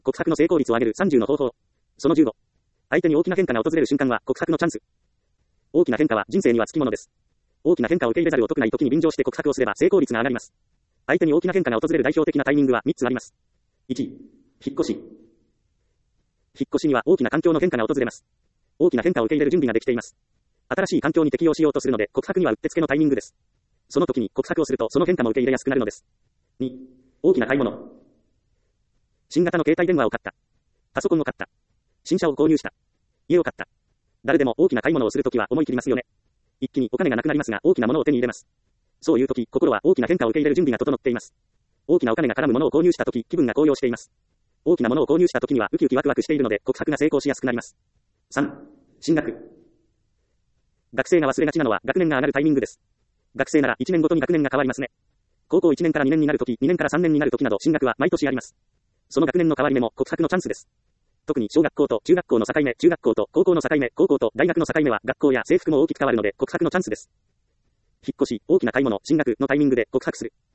告白の成功率を上げる30の方法。その15。相手に大きな変化が訪れる瞬間は告白のチャンス。大きな変化は人生にはつきものです。大きな変化を受け入れざるを得ない時に便乗して告白をすれば成功率が上がります。相手に大きな変化が訪れる代表的なタイミングは3つあります。1、引っ越し。引っ越しには大きな環境の変化が訪れます。大きな変化を受け入れる準備ができています。新しい環境に適応しようとするので告白にはうってつけのタイミングです。その時に告白をするとその変化も受け入れやすくなるのです。2、大きな買い物。新型の携帯電話を買った。パソコンを買った。新車を購入した。家を買った。誰でも大きな買い物をするときは思い切りますよね。一気にお金がなくなりますが大きなものを手に入れます。そういうとき、心は大きな変化を受け入れる準備が整っています。大きなお金が絡むものを購入したとき、気分が高揚しています。大きなものを購入したときにはウキウキワクワクしているので告白が成功しやすくなります。3、進学。学生が忘れがちなのは学年が上がるタイミングです。学生なら1年ごとに学年が変わりますね。高校1年から2年になるとき、2年から3年になるときなど進学は毎年あります。その学年の変わり目も告白のチャンスです。特に小学校と中学校の境目、中学校と高校の境目、高校と大学の境目は学校や制服も大きく変わるので告白のチャンスです。引っ越し、大きな買い物、進学のタイミングで告白する。